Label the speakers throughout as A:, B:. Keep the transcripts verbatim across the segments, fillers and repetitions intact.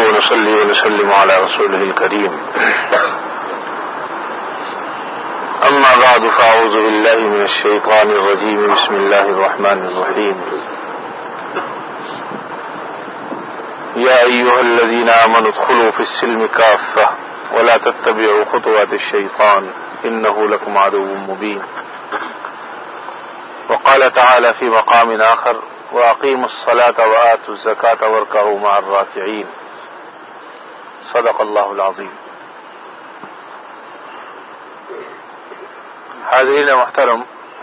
A: ونصلي ونسلم على رسوله الكريم أما بعد فأعوذ بالله من الشيطان الرجيم بسم الله الرحمن الرحيم يا أيها الذين آمنوا ادخلوا في السلم كافة ولا تتبعوا خطوات الشيطان إنه لكم عدو مبين وقال تعالى في مقام آخر وأقيموا الصلاة وآتوا الزكاة واركعوا مع الراكعين صدق اللہ العظیم. حاضرین محترم،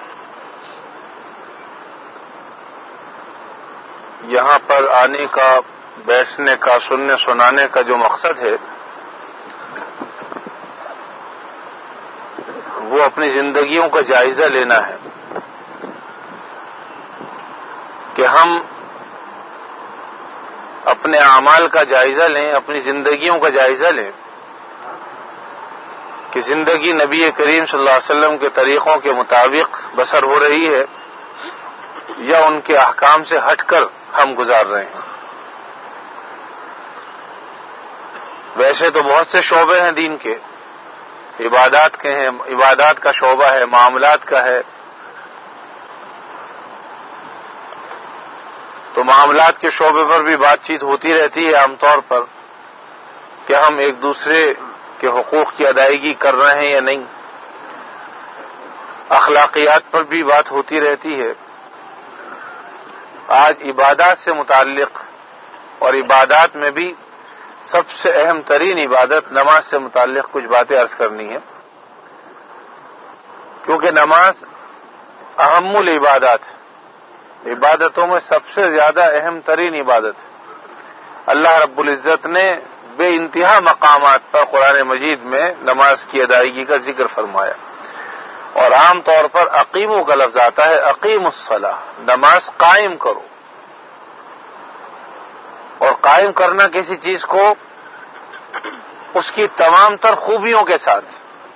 A: یہاں پر آنے کا، بیٹھنے کا، سننے سنانے کا جو مقصد ہے وہ اپنی زندگیوں کا جائزہ لینا ہے کہ ہم اپنے اعمال کا جائزہ لیں، اپنی زندگیوں کا جائزہ لیں کہ زندگی نبی کریم صلی اللہ علیہ وسلم کے طریقوں کے مطابق بسر ہو رہی ہے یا ان کے احکام سے ہٹ کر ہم گزار رہے ہیں. ویسے تو بہت سے شعبے ہیں دین کے، عبادات کے ہیں، عبادات کا شعبہ ہے، معاملات کا ہے، تو معاملات کے شعبے پر بھی بات چیت ہوتی رہتی ہے عام طور پر کہ ہم ایک دوسرے کے حقوق کی ادائیگی کر رہے ہیں یا نہیں. اخلاقیات پر بھی بات ہوتی رہتی ہے. آج عبادات سے متعلق اور عبادات میں بھی سب سے اہم ترین عبادت نماز سے متعلق کچھ باتیں عرض کرنی ہے، کیونکہ نماز اہم العبادات ہے، عبادتوں میں سب سے زیادہ اہم ترین عبادت ہے. اللہ رب العزت نے بے انتہا مقامات پر قرآن مجید میں نماز کی ادائیگی کا ذکر فرمایا، اور عام طور پر اقیمو کا لفظ آتا ہے، اقیم الصلاۃ، نماز قائم کرو. اور قائم کرنا کسی چیز کو اس کی تمام تر خوبیوں کے ساتھ،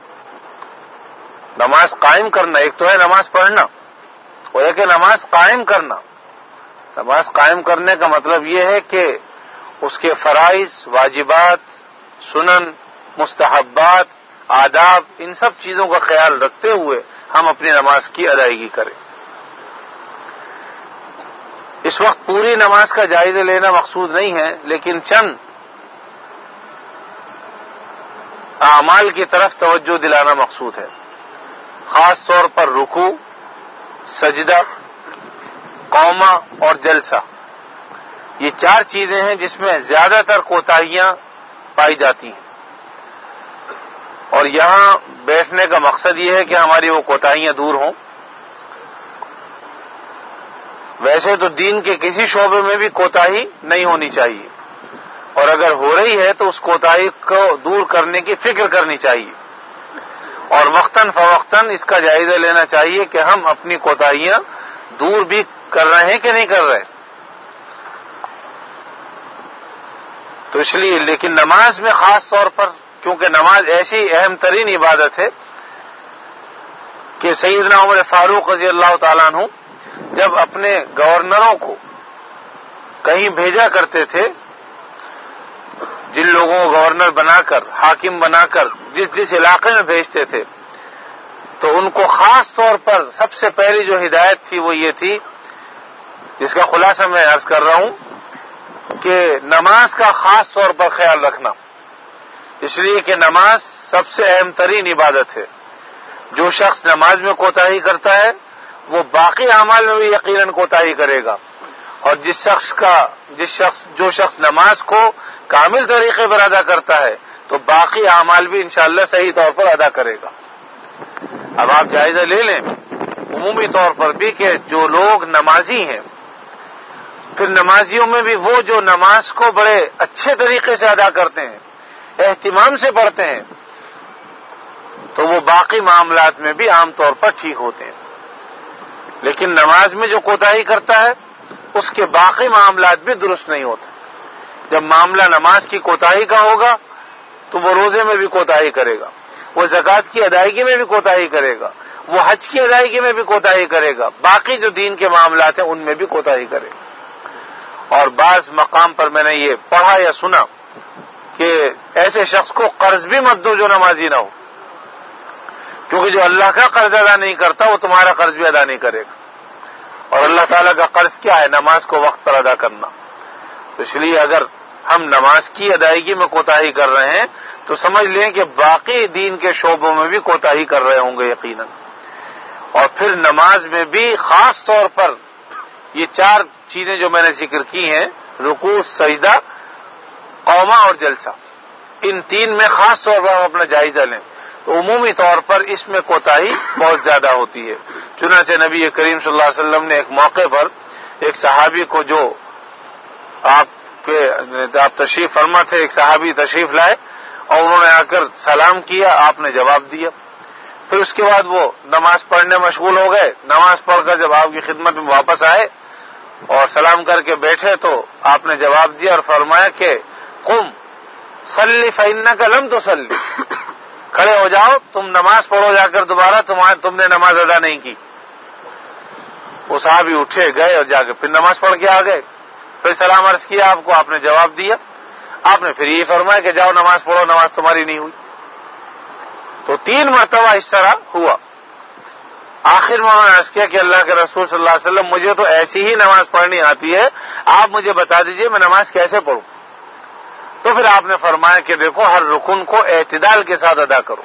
A: نماز قائم کرنا ایک تو ہے نماز پڑھنا، اور ایک ہے نماز قائم کرنا. نماز قائم کرنے کا مطلب یہ ہے کہ اس کے فرائض، واجبات، سنن، مستحبات، آداب، ان سب چیزوں کا خیال رکھتے ہوئے ہم اپنی نماز کی ادائیگی کریں. اس وقت پوری نماز کا جائزہ لینا مقصود نہیں ہے، لیکن چند اعمال کی طرف توجہ دلانا مقصود ہے، خاص طور پر رکوع، سجدہ، قومہ اور جلسہ. یہ چار چیزیں ہیں جس میں زیادہ تر کوتاہیاں پائی جاتی ہیں، اور یہاں بیٹھنے کا مقصد یہ ہے کہ ہماری وہ کوتاہیاں دور ہوں. ویسے تو دین کے کسی شعبے میں بھی کوتاہی نہیں ہونی چاہیے، اور اگر ہو رہی ہے تو اس کوتاہی کو دور کرنے کی فکر کرنی چاہیے، اور وقتاً فوقتاً اس کا جائزہ لینا چاہیے کہ ہم اپنی کوتاہیاں دور بھی کر رہے ہیں کہ نہیں کر رہے. تو اس لیے لیکن نماز میں خاص طور پر، کیونکہ نماز ایسی اہم ترین عبادت ہے کہ سیدنا عمر فاروق رضی اللہ تعالیٰ عنہ جب اپنے گورنروں کو کہیں بھیجا کرتے تھے، جن لوگوں کو گورنر بنا کر، حاکم بنا کر جس جس علاقے میں بھیجتے تھے، تو ان کو خاص طور پر سب سے پہلی جو ہدایت تھی وہ یہ تھی، جس کا خلاصہ میں عرض کر رہا ہوں، کہ نماز کا خاص طور پر خیال رکھنا، اس لیے کہ نماز سب سے اہم ترین عبادت ہے. جو شخص نماز میں کوتاہی کرتا ہے وہ باقی اعمال میں بھی یقیناً کوتاہی کرے گا، اور جس شخص کا جس شخص جو شخص نماز کو کامل طریقے پر ادا کرتا ہے تو باقی اعمال بھی انشاءاللہ صحیح طور پر ادا کرے گا. اب آپ جائزہ لے لیں عمومی طور پر بھی کہ جو لوگ نمازی ہیں، پھر نمازیوں میں بھی وہ جو نماز کو بڑے اچھے طریقے سے ادا کرتے ہیں، اہتمام سے پڑھتے ہیں، تو وہ باقی معاملات میں بھی عام طور پر ٹھیک ہوتے ہیں. لیکن نماز میں جو کوتاہی کرتا ہے اس کے باقی معاملات بھی درست نہیں ہوتے. جب معاملہ نماز کی کوتاہی کا ہوگا تو وہ روزے میں بھی کوتاہی کرے گا، وہ زکوٰۃ کی ادائیگی میں بھی کوتاہی کرے گا، وہ حج کی ادائیگی میں بھی کوتاہی کرے گا، باقی جو دین کے معاملات ہیں ان میں بھی کوتاہی کرے گا. اور بعض مقام پر میں نے یہ پڑھا یا سنا کہ ایسے شخص کو قرض بھی مت دو جو نمازی نہ ہو، کیونکہ جو اللہ کا قرض ادا نہیں کرتا وہ تمہارا قرض بھی ادا نہیں کرے گا، اور اللہ تعالیٰ کا قرض کیا ہے؟ نماز کو وقت پر ادا کرنا۔ تو اس لیے اگر ہم نماز کی ادائیگی میں کوتاہی کر رہے ہیں تو سمجھ لیں کہ باقی دین کے شعبوں میں بھی کوتاہی کر رہے ہوں گے یقیناً۔ اور پھر نماز میں بھی خاص طور پر یہ چار چیزیں جو میں نے ذکر کی ہیں، رکوع، سجدہ، قومہ اور جلسہ، ان تین میں خاص طور پر ہم اپنا جائزہ لیں تو عمومی طور پر اس میں کوتاہی بہت زیادہ ہوتی ہے۔ چنانچہ نبی کریم صلی اللہ علیہ وسلم نے ایک موقع پر ایک صحابی کو، جو آپ کے آپ تشریف فرما تھے، ایک صحابی تشریف لائے اور انہوں نے آ کر سلام کیا، آپ نے جواب دیا، پھر اس کے بعد وہ نماز پڑھنے مشغول ہو گئے۔ نماز پڑھ کر جب آپ کی خدمت میں واپس آئے اور سلام کر کے بیٹھے تو آپ نے جواب دیا اور فرمایا کہ قم صلی فإنک لم تصلی، کھڑے ہو جاؤ، تم نماز پڑھو جا کر دوبارہ، تم نے نماز ادا نہیں کی۔ وہ صحابی اٹھے، گئے اور جا کے پھر نماز پڑھ کے آ گئے، پھر سلام عرض کیا آپ کو، آپ نے جواب دیا، آپ نے پھر یہ فرمایا کہ جاؤ نماز پڑھو، نماز تمہاری نہیں ہوئی۔ تو تین مرتبہ اس طرح ہوا۔ آخر میں انہوں نے عرض کیا کہ اللہ کے رسول صلی اللہ علیہ وسلم، مجھے تو ایسی ہی نماز پڑھنی آتی ہے، آپ مجھے بتا دیجئے میں نماز کیسے پڑھوں؟ تو پھر آپ نے فرمایا کہ دیکھو، ہر رکن کو اعتدال کے ساتھ ادا کرو،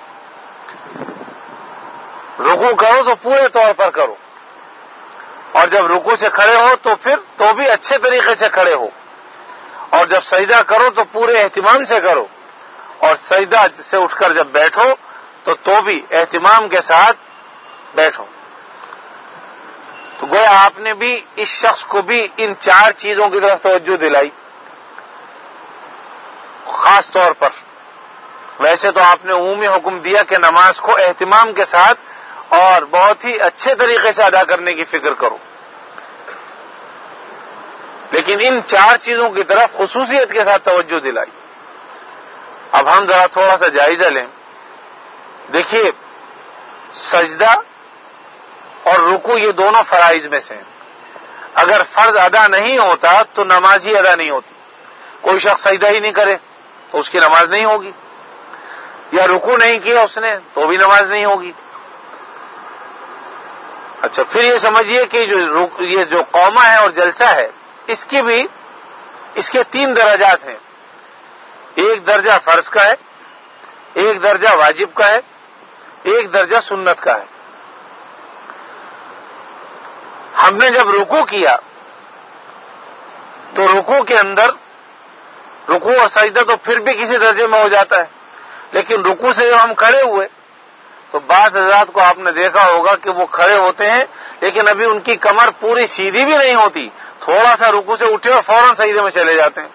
A: رکوع کرو تو پورے طور پر کرو، اور جب رکوع سے کھڑے ہو تو پھر تو بھی اچھے طریقے سے کھڑے ہو، اور جب سجدہ کرو تو پورے اہتمام سے کرو، اور سجدہ سے اٹھ کر جب بیٹھو تو تو بھی اہتمام کے ساتھ بیٹھو۔ تو گویا آپ نے بھی اس شخص کو بھی ان چار چیزوں کی طرف توجہ دلائی خاص طور پر۔ ویسے تو آپ نے عمومی حکم دیا کہ نماز کو اہتمام کے ساتھ اور بہت ہی اچھے طریقے سے ادا کرنے کی فکر کرو، لیکن ان چار چیزوں کی طرف خصوصیت کے ساتھ توجہ دلائی۔ اب ہم ذرا تھوڑا سا جائزہ لیں۔ دیکھیے، سجدہ اور رکوع یہ دونوں فرائض میں سے ہیں۔ اگر فرض ادا نہیں ہوتا تو نماز ہی ادا نہیں ہوتی۔ کوئی شخص سجدہ ہی نہیں کرے تو اس کی نماز نہیں ہوگی، یا رکوع نہیں کیا اس نے تو بھی نماز نہیں ہوگی۔ اچھا، پھر یہ سمجھیے کہ جو یہ جو قومہ ہے اور جلسہ ہے، اس کی بھی اس کے تین درجات ہیں۔ ایک درجہ فرض کا ہے، ایک درجہ واجب کا ہے، ایک درجہ سنت کا ہے۔ ہم نے جب رکوع کیا تو رکوع کے اندر رکوع اور سجدہ تو پھر بھی کسی درجے میں ہو جاتا ہے، لیکن رکوع سے جب ہم کھڑے ہوئے تو بعض حضرات کو آپ نے دیکھا ہوگا کہ وہ کھڑے ہوتے ہیں لیکن ابھی ان کی کمر پوری سیدھی بھی نہیں ہوتی، تھوڑا سا رکوع سے اٹھے اور فوراً سجدے میں چلے جاتے ہیں۔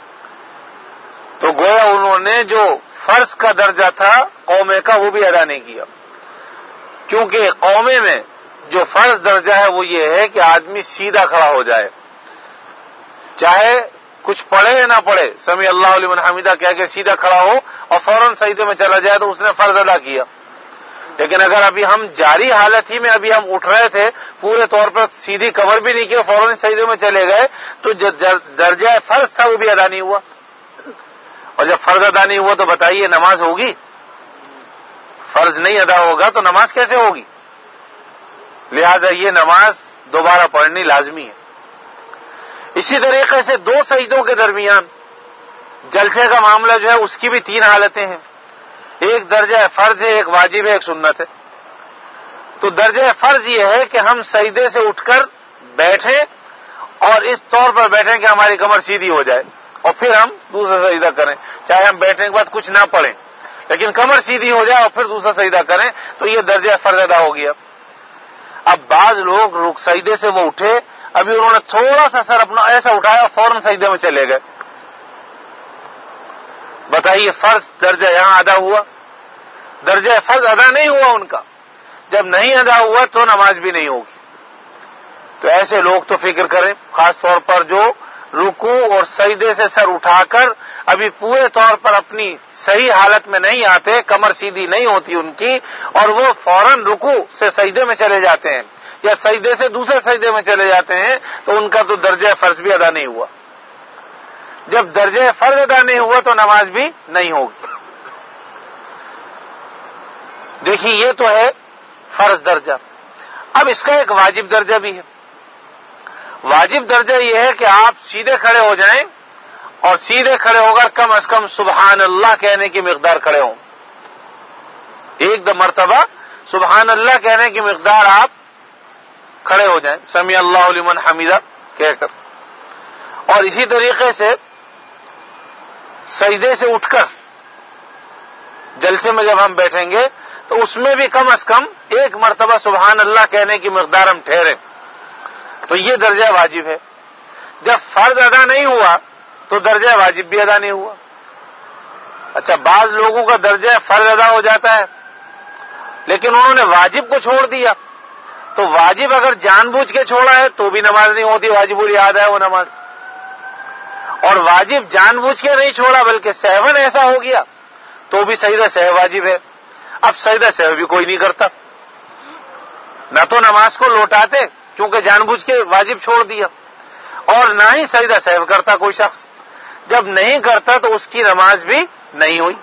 A: تو گویا انہوں نے جو فرض کا درجہ تھا قومے کا وہ بھی ادا نہیں کیا، کیونکہ قومے میں جو فرض درجہ ہے وہ یہ ہے کہ آدمی سیدھا کھڑا ہو جائے، چاہے کچھ پڑھے یا نہ پڑھے، سمیع اللہ لمن حمیدہ کہہ کے سیدھا کھڑا ہو اور فوراً سجدے میں چلا جائے تو اس نے فرض ادا کیا۔ لیکن اگر ابھی ہم جاری حالت ہی میں ابھی ہم اٹھ رہے تھے، پورے طور پر سیدھی کمر بھی نہیں کی، فوراً سجدے میں چلے گئے، تو جو درجہ فرض تھا وہ بھی ادا نہیں ہوا۔ اور جب فرض ادا نہیں ہوا تو بتائیے نماز ہوگی؟ فرض نہیں ادا ہوگا تو نماز کیسے ہوگی؟ لہذا یہ نماز دوبارہ پڑھنی لازمی ہے۔ اسی طریقے سے دو سجدوں کے درمیان جلسے کا معاملہ جو ہے اس کی بھی تین حالتیں ہیں، ایک درجہ فرض ہے، ایک واجب ہے، ایک سنت ہے۔ تو درجہ فرض یہ ہے کہ ہم سجدے سے اٹھ کر بیٹھیں اور اس طور پر بیٹھیں کہ ہماری کمر سیدھی ہو جائے، اور پھر ہم دوسرا سجدہ کریں، چاہے ہم بیٹھنے کے بعد کچھ نہ پڑھیں لیکن کمر سیدھی ہو جائے اور پھر دوسرا سجدہ کریں، تو یہ درجہ فرض ادا ہو گیا۔ اب بعض لوگ رک سجدے سے وہ اٹھے، ابھی انہوں نے تھوڑا سا سر اپنا ایسا اٹھایا اور فوراً سجدے میں چلے گئے، بتائیے فرض درجہ یہاں ادا ہوا؟ درجہ فرض ادا نہیں ہوا ان کا۔ جب نہیں ادا ہوا تو نماز بھی نہیں ہوگی۔ تو ایسے لوگ تو فکر کریں، خاص طور پر جو رکوع اور سجدے سے سر اٹھا کر ابھی پورے طور پر اپنی صحیح حالت میں نہیں آتے، کمر سیدھی نہیں ہوتی ان کی، اور وہ فوراً رکوع سے سجدے میں چلے جاتے ہیں یا سجدے سے دوسرے سجدے میں چلے جاتے ہیں، تو ان کا تو درجہ فرض بھی ادا نہیں ہوا۔ جب درجہ فرض ادا نہیں ہوا تو نماز بھی نہیں ہوگی۔ دیکھیے یہ تو ہے فرض درجہ، اب اس کا ایک واجب درجہ بھی ہے۔ واجب درجہ یہ ہے کہ آپ سیدھے کھڑے ہو جائیں اور سیدھے کھڑے ہو کر کم از کم سبحان اللہ کہنے کی مقدار کھڑے ہوں، ایک دو مرتبہ سبحان اللہ کہنے کی مقدار آپ کھڑے ہو جائیں، سمیع اللہ لمن حمیدہ کہہ کر۔ اور اسی طریقے سے سجدے سے اٹھ کر جلسے میں جب ہم بیٹھیں گے تو اس میں بھی کم از کم ایک مرتبہ سبحان اللہ کہنے کی مقدار ہم ٹھہریں، تو یہ درجہ واجب ہے۔ جب فرض ادا نہیں ہوا تو درجہ واجب بھی ادا نہیں ہوا۔ اچھا، بعض لوگوں کا درجہ فرض ادا ہو جاتا ہے لیکن انہوں نے واجب کو چھوڑ دیا، تو واجب اگر جان بوجھ کے چھوڑا ہے تو بھی نماز نہیں ہوتی، واجب الیاد ہے وہ نماز۔ اور واجب جان بوجھ کے نہیں چھوڑا بلکہ سہون ایسا ہو گیا تو بھی سجدہ سہو واجب ہے۔ اب سجدہ سہو بھی کوئی نہیں کرتا، نہ تو نماز کو لوٹاتے کیونکہ جان بوجھ کے واجب چھوڑ دیا، اور نہ ہی سجدہ سہو کرتا کوئی شخص۔ جب نہیں کرتا تو اس کی نماز بھی نہیں ہوئی۔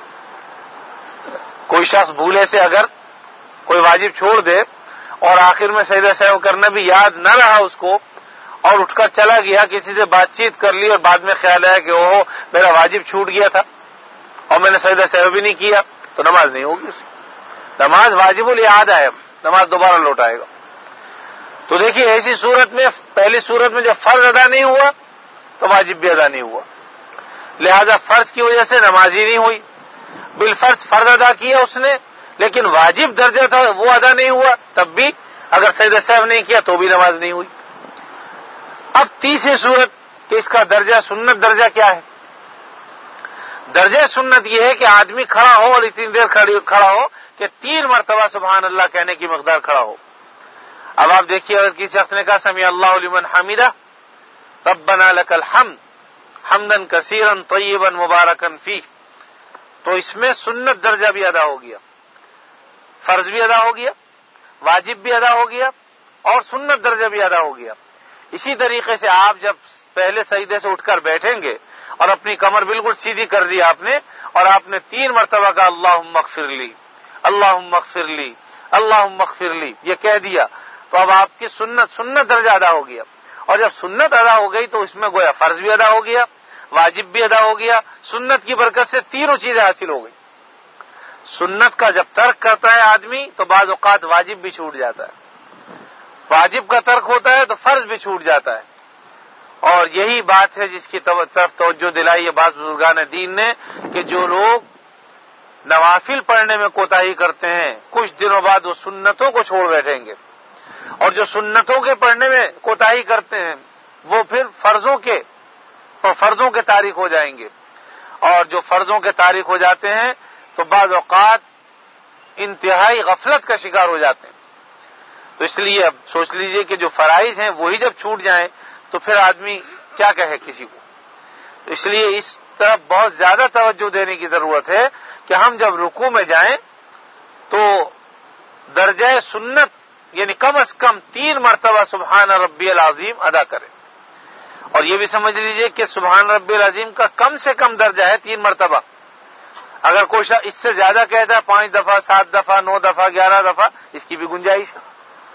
A: کوئی شخص بھولے سے اگر کوئی واجب چھوڑ دے اور آخر میں سجدہ سہو کرنا بھی یاد نہ رہا اس کو، اور اٹھ کر چلا گیا، کسی سے بات چیت کر لی اور بعد میں خیال آیا کہ اوہ میرا واجب چھوٹ گیا تھا اور میں نے سجدہ سہو بھی نہیں کیا، تو نماز نہیں ہوگی اس کی۔ نماز واجب الیاد ہے، نماز دوبارہ لوٹائے گا۔ تو دیکھیے ایسی صورت میں، پہلی صورت میں جب فرض ادا نہیں ہوا تو واجب بھی ادا نہیں ہوا، لہذا فرض کی وجہ سے نماز ہی نہیں ہوئی۔ بالفرض فرض ادا کیا اس نے لیکن واجب درجہ تھا وہ ادا نہیں ہوا، تب بھی اگر سجدہ سہو نہیں کیا تو بھی نماز نہیں ہوئی۔ اب تیسری صورت کہ اس کا درجہ سنت درجہ کیا ہے؟ درجہ سنت یہ ہے کہ آدمی کھڑا ہو اور اتنی دیر کھڑا ہو کہ تین مرتبہ سبحان اللہ کہنے کی مقدار کھڑا ہو۔ اب آپ دیکھیے اگر کسی شخص نے کہا سمیع اللہ لمن حمیدہ ربنا لک الحمد حمدا کثیرا طیبا مبارکا فیہ، تو اس میں سنت درجہ بھی ادا ہو گیا، فرض بھی ادا ہو گیا، واجب بھی ادا ہو گیا اور سنت درجہ بھی ادا ہو گیا۔ اسی طریقے سے آپ جب پہلے سجدے سے اٹھ کر بیٹھیں گے اور اپنی کمر بالکل سیدھی کر دی آپ نے اور آپ نے تین مرتبہ کہا اللہم اغفر لی اللہم اغفر لی اللہم اغفر لی، یہ کہہ دیا تو اب آپ کی سنت سنت درجہ ادا ہو گیا۔ اور جب سنت ادا ہو گئی تو اس میں گویا فرض بھی ادا ہو گیا، واجب بھی ادا ہو گیا، سنت کی برکت سے تینوں چیزیں حاصل ہو گئی۔ سنت کا جب ترک کرتا ہے آدمی تو بعض اوقات واجب بھی چھوٹ جاتا ہے، واجب کا ترک ہوتا ہے تو فرض بھی چھوٹ جاتا ہے۔ اور یہی بات ہے جس کی طرف توجہ دلائی ہے بعض بزرگان دین نے کہ جو لوگ نوافل پڑھنے میں کوتاہی کرتے ہیں کچھ دنوں بعد وہ سنتوں کو چھوڑ بیٹھیں گے، اور جو سنتوں کے پڑھنے میں کوتاہی کرتے ہیں وہ پھر فرضوں کے اور فرضوں کے تارک ہو جائیں گے، اور جو فرضوں کے تارک ہو جاتے ہیں تو بعض اوقات انتہائی غفلت کا شکار ہو جاتے ہیں۔ تو اس لیے اب سوچ لیجئے کہ جو فرائض ہیں وہی جب چھوٹ جائیں تو پھر آدمی کیا کہے کسی کو۔ تو اس لیے اس طرف بہت زیادہ توجہ دینے کی ضرورت ہے کہ ہم جب رکوع میں جائیں تو درجہ سنت یعنی کم از کم تین مرتبہ سبحان ربی العظیم ادا کریں، اور یہ بھی سمجھ لیجئے کہ سبحان ربی العظیم کا کم سے کم درجہ ہے تین مرتبہ۔ اگر کوئی شخص اس سے زیادہ کہتا ہے پانچ دفعہ سات دفعہ نو دفعہ گیارہ دفعہ اس کی بھی گنجائش ہے۔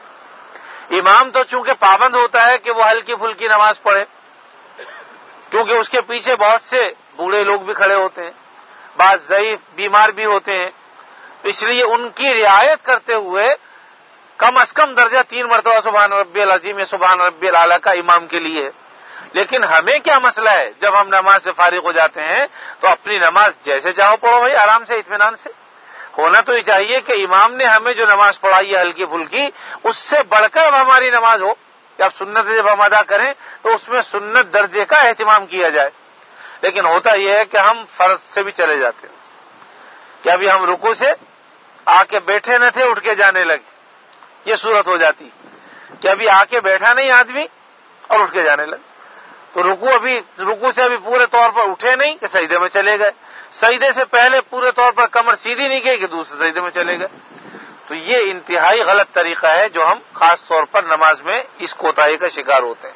A: امام تو چونکہ پابند ہوتا ہے کہ وہ ہلکی پھلکی نماز پڑھے، کیونکہ اس کے پیچھے بہت سے بوڑھے لوگ بھی کھڑے ہوتے ہیں، بعض ضعیف بیمار بھی ہوتے ہیں، اس لیے ان کی رعایت کرتے ہوئے کم از کم درجہ تین مرتبہ سبحان ربی العظیم یا سبحان ربی الاعلیٰ کا امام کے لیے ہے۔ لیکن ہمیں کیا مسئلہ ہے، جب ہم نماز سے فارغ ہو جاتے ہیں تو اپنی نماز جیسے چاہو پڑھو بھائی، آرام سے اطمینان سے۔ ہونا تو یہ چاہیے کہ امام نے ہمیں جو نماز پڑھائی ہے ہلکی پھلکی اس سے بڑھ کر اب ہماری نماز ہو کہ اب سنت جب ہم ادا کریں تو اس میں سنت درجے کا اہتمام کیا جائے۔ لیکن ہوتا یہ ہے کہ ہم فرض سے بھی چلے جاتے ہیں کہ ابھی ہم رکوع سے آ کے بیٹھے نہ تھے اٹھ کے جانے لگے، یہ صورت ہو جاتی کہ ابھی آ کے بیٹھا نہیں آدمی اور اٹھ کے جانے لگے، تو رکوع ابھی رکوع سے ابھی پورے طور پر اٹھے نہیں کہ سجدے میں چلے گئے، سجدے سے پہلے پورے طور پر کمر سیدھی نہیں گئی کہ دوسرے سجدے میں چلے گئے۔ تو یہ انتہائی غلط طریقہ ہے جو ہم خاص طور پر نماز میں اس کوتاہی کا شکار ہوتے ہیں۔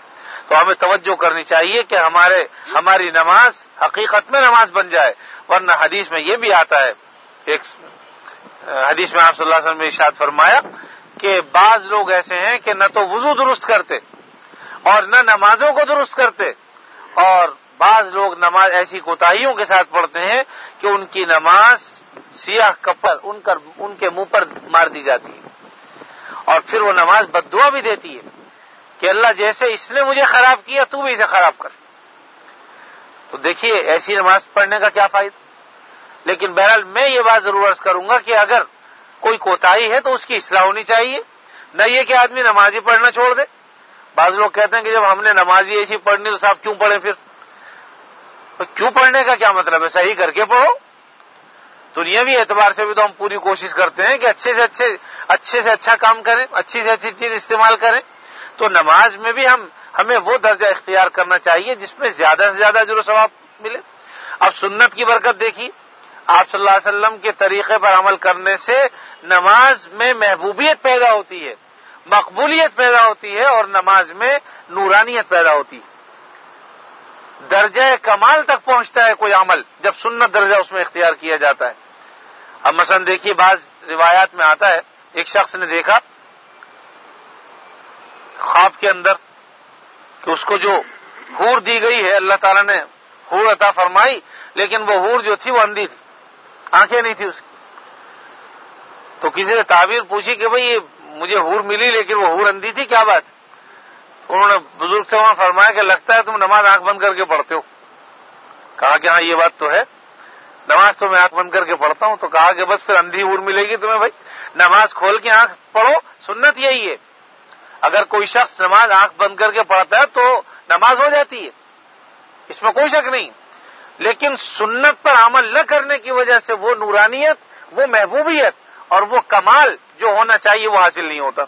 A: تو ہمیں توجہ کرنی چاہیے کہ ہمارے ہماری نماز حقیقت میں نماز بن جائے، ورنہ حدیث میں یہ بھی آتا ہے، ایک حدیث میں آپ صلی اللہ علیہ وسلم نے ارشاد فرمایا کہ بعض لوگ ایسے ہیں کہ نہ تو وضو درست کرتے اور نہ نمازوں کو درست کرتے، اور بعض لوگ نماز ایسی کوتاہیوں کے ساتھ پڑھتے ہیں کہ ان کی نماز سیاہ کپڑ ان کر ان کے منہ پر مار دی جاتی ہے، اور پھر وہ نماز بد دعا بھی دیتی ہے کہ اللہ جیسے اس نے مجھے خراب کیا تو بھی اسے خراب کر۔ تو دیکھیے ایسی نماز پڑھنے کا کیا فائدہ۔ لیکن بہرحال میں یہ بات ضرور عرض کروں گا کہ اگر کوئی کوتاہی ہے تو اس کی اصلاح ہونی چاہیے، نہ یہ کہ آدمی نماز ہی پڑھنا چھوڑ دے۔ بعض لوگ کہتے ہیں کہ جب ہم نے نماز ہی ایسی پڑھنی تو صاحب کیوں پڑھیں، پھر کیوں پڑھنے کا کیا مطلب ہے، صحیح کر کے پڑھو۔ دنیاوی اعتبار سے بھی تو ہم پوری کوشش کرتے ہیں کہ اچھے سے اچھے اچھے سے اچھا کام کریں، اچھی سے اچھی چیز استعمال کریں، تو نماز میں بھی ہم ہمیں وہ درجہ اختیار کرنا چاہیے جس میں زیادہ سے زیادہ اجر و ثواب ملے۔ اب سنت کی برکت دیکھیے، آپ صلی اللہ علیہ وسلم کے طریقے پر عمل کرنے سے نماز میں محبوبیت پیدا ہوتی ہے، مقبولیت پیدا ہوتی ہے، اور نماز میں نورانیت پیدا ہوتی ہے، درجہ کمال تک پہنچتا ہے کوئی عمل جب سنت درجہ اس میں اختیار کیا جاتا ہے۔ اب مثلا دیکھیے بعض روایات میں آتا ہے ایک شخص نے دیکھا خواب کے اندر کہ اس کو جو حور دی گئی ہے، اللہ تعالیٰ نے حور عطا فرمائی، لیکن وہ حور جو تھی وہ اندھی تھی، آنکھیں نہیں تھی اس کی۔ تو کسی نے تعبیر پوچھی کہ بھئی یہ مجھے حور ملی لیکن وہ حور اندھی تھی، کیا بات؟ انہوں نے بزرگ سے وہاں فرمایا کہ لگتا ہے تم نماز آنکھ بند کر کے پڑھتے ہو۔ کہا کہ ہاں یہ بات تو ہے، نماز تو میں آنکھ بند کر کے پڑھتا ہوں۔ تو کہا کہ بس پھر اندھی حور ملے گی تمہیں، بھائی نماز کھول کے آنکھ پڑھو، سنت یہی ہے۔ اگر کوئی شخص نماز آنکھ بند کر کے پڑھتا ہے تو نماز ہو جاتی ہے، اس میں کوئی شک نہیں، لیکن سنت پر عمل نہ کرنے کی وجہ سے وہ نورانیت، وہ محبوبیت اور وہ کمال جو ہونا چاہیے وہ حاصل نہیں ہوتا۔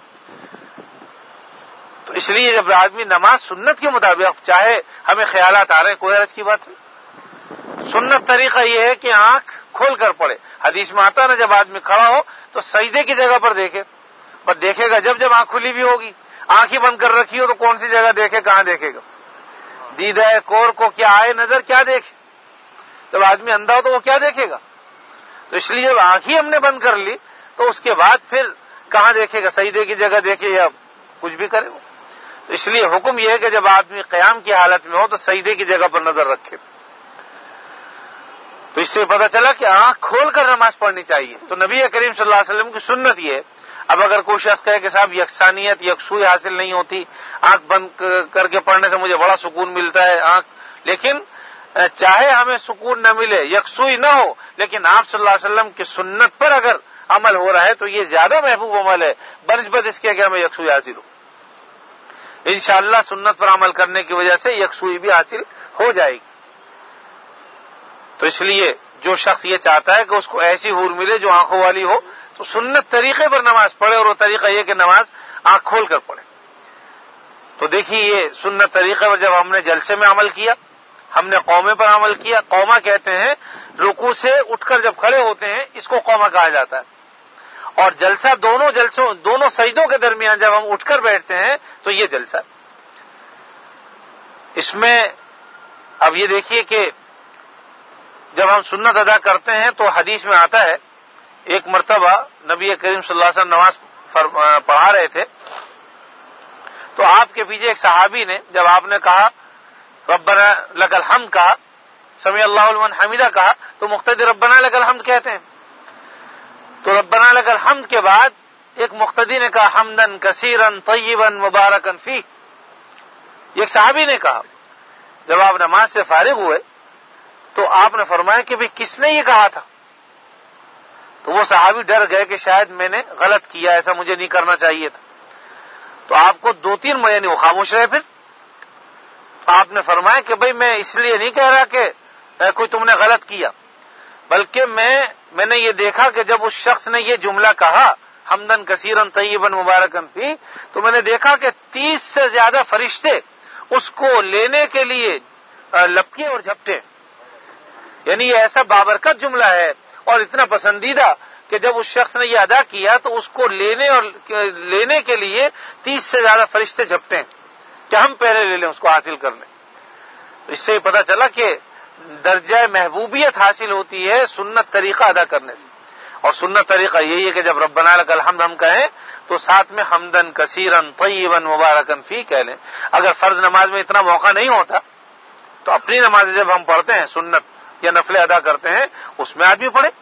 A: تو اس لیے جب آدمی نماز سنت کے مطابق، چاہے ہمیں خیالات آ رہے ہیں، کوئی حرج کی بات نہیں، سنت طریقہ یہ ہے کہ آنکھ کھول کر پڑھے۔ حدیث میں آتا ہے نا جب آدمی کھڑا ہو تو سجدے کی جگہ پر دیکھے، پر دیکھے گا جب جب آنکھ کھلی بھی ہوگی، آنکھ ہی بند کر رکھی ہو تو کون سی جگہ دیکھے، کہاں دیکھے گا؟ دیدہ کور کو کیا آئے نظر، کیا دیکھے؟ جب آدمی اندھا ہو تو وہ کیا دیکھے گا؟ تو اس لیے جب آنکھ ہی ہم نے بند کر لی تو اس کے بعد پھر کہاں دیکھے گا؟ سجدے کی جگہ دیکھے یا کچھ بھی کرے وہ۔ تو اس لیے حکم یہ ہے کہ جب آدمی قیام کی حالت میں ہو تو سجدے کی جگہ پر نظر رکھے۔ تو اس سے پتہ چلا کہ آنکھ کھول کر نماز پڑھنی چاہیے۔ تو نبی کریم صلی اللہ علیہ وسلم کی سنت یہ ہے۔ اب اگر کوئی شخص کہے کہ صاحب یکسانیت، یکسوئی حاصل نہیں ہوتی، آنکھ بند کر کے پڑھنے سے مجھے بڑا سکون ملتا ہے، آنکھ، لیکن چاہے ہمیں سکون نہ ملے، یکسوئی نہ ہو، لیکن آپ صلی اللہ علیہ وسلم کی سنت پر اگر عمل ہو رہا ہے تو یہ زیادہ محبوب عمل ہے بنسبت اس کے کہ ہمیں یکسوئی حاصل ہو۔ انشاءاللہ سنت پر عمل کرنے کی وجہ سے یکسوئی بھی حاصل ہو جائے گی۔ تو اس لیے جو شخص یہ چاہتا ہے کہ اس کو ایسی حور ملے جو آنکھوں والی ہو تو سنت طریقے پر نماز پڑھے، اور وہ طریقہ یہ کہ نماز آنکھ کھول کر پڑھے۔ تو دیکھیے یہ سنت طریقے پر جب ہم نے جلسے میں عمل کیا، ہم نے قومے پر عمل کیا۔ قومہ کہتے ہیں رکوع سے اٹھ کر جب کھڑے ہوتے ہیں اس کو قومہ کہا جاتا ہے، اور جلسہ دونوں جلسوں دونوں سجدوں کے درمیان جب ہم اٹھ کر بیٹھتے ہیں تو یہ جلسہ۔ اس میں اب یہ دیکھیے کہ جب ہم سنت ادا کرتے ہیں تو حدیث میں آتا ہے ایک مرتبہ نبی کریم صلی اللہ علیہ وسلم نماز پڑھا رہے تھے تو آپ کے پیچھے ایک صحابی نے جب آپ نے کہا ربنا لک الحمد کہا، سمیع اللہ لمن حمیدہ کہا، تو مقتدی ربنا لک الحمد کہتے ہیں۔ تو ربنا لک الحمد کے بعد ایک مقتدی نے کہا حمدن کثیرن طیبن مبارکن فیہ، ایک صحابی نے کہا۔ جب آپ نماز سے فارغ ہوئے تو آپ نے فرمایا کہ بھئی کس نے یہ کہا تھا؟ تو وہ صحابی ڈر گئے کہ شاید میں نے غلط کیا، ایسا مجھے نہیں کرنا چاہیے تھا۔ تو آپ کو دو تین یعنی وہ خاموش رہے۔ پھر آپ نے فرمایا کہ بھئی میں اس لیے نہیں کہہ رہا کہ کوئی تم نے غلط کیا، بلکہ میں میں نے یہ دیکھا کہ جب اس شخص نے یہ جملہ کہا حمدن کثیرن طیبن مبارکن فی، تو میں نے دیکھا کہ تیس سے زیادہ فرشتے اس کو لینے کے لیے لپکے اور جھپٹے، یعنی یہ ایسا بابرکت جملہ ہے اور اتنا پسندیدہ کہ جب اس شخص نے یہ ادا کیا تو اس کو لینے اور لینے کے لیے تیس سے زیادہ فرشتے جھپٹے ہیں۔ کہ ہم پہلے لے لیں اس کو حاصل کر لیں. تو اس سے ہی پتہ چلا کہ درجہ محبوبیت حاصل ہوتی ہے سنت طریقہ ادا کرنے سے. اور سنت طریقہ یہی ہے کہ جب ربنا لک الحمد ہم کہیں تو ساتھ میں حمدن کثیرن طیبا مبارکن فی کہہ لیں. اگر فرض نماز میں اتنا موقع نہیں ہوتا تو اپنی نماز جب ہم پڑھتے ہیں سنت یا نفل ادا کرتے ہیں اس میں آدمی پڑھے.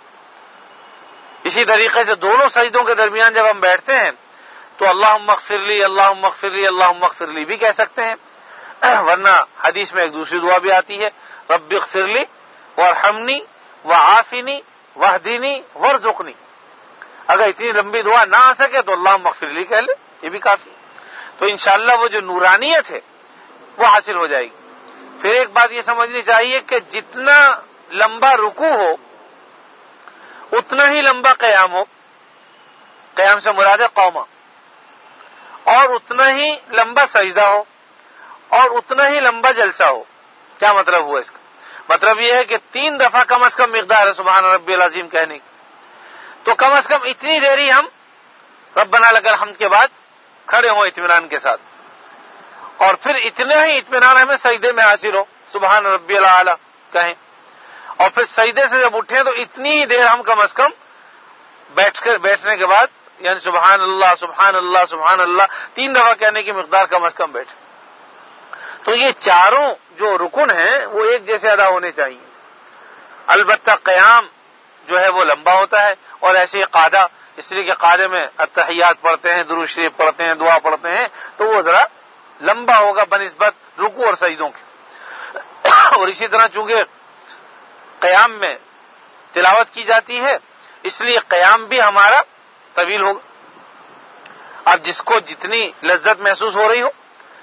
A: اسی طریقے سے دونوں سجدوں کے درمیان جب ہم بیٹھتے ہیں تو اللہم اغفر لی اللہم اغفر لی اللہم اغفر لی بھی کہہ سکتے ہیں. ورنہ حدیث میں ایک دوسری دعا بھی آتی ہے رب اغفر لی وارحمنی وعافنی واہدنی وارزقنی. اگر اتنی لمبی دعا نہ آ سکے تو اللہم اغفر لی کہہ لے, یہ بھی کافی. تو انشاءاللہ وہ جو نورانیت ہے وہ حاصل ہو جائے گی. پھر ایک بات یہ سمجھنی چاہیے کہ جتنا لمبا رکوع ہو اتنا ہی لمبا قیام ہو, قیام سے مراد ہے قومہ, اور اتنا ہی لمبا سجدہ ہو اور اتنا ہی لمبا جلسہ ہو. کیا مطلب ہوا اس کا؟ مطلب یہ ہے کہ تین دفعہ کم از کم مقدار ہے سبحان ربی العظیم کہنے کی, تو کم از کم اتنی دیری ہم ربنا لک الحمد کے بعد کھڑے ہوں اطمینان کے ساتھ, اور پھر اتنا ہی اطمینان ہمیں سجدے میں حاصل ہو سبحان ربی الاعلی کہیں, اور پھر سجدے سے جب اٹھیں تو اتنی ہی دیر ہم کم از کم بیٹھ کر بیٹھنے کے بعد یعنی سبحان اللہ سبحان اللہ سبحان اللہ تین دفعہ کہنے کی مقدار کم از کم بیٹھے. تو یہ چاروں جو رکن ہیں وہ ایک جیسے ادا ہونے چاہیے. البتہ قیام جو ہے وہ لمبا ہوتا ہے, اور ایسے ہی قعدہ, اس لیے کہ قعدے میں التحیات پڑھتے ہیں, درود شریف پڑھتے ہیں, دعا پڑھتے ہیں, تو وہ ذرا لمبا ہوگا بنسبت رکوع اور سجدوں کے. اور اسی طرح چونکہ قیام میں تلاوت کی جاتی ہے اس لیے قیام بھی ہمارا طویل ہوگا. اب جس کو جتنی لذت محسوس ہو رہی ہو,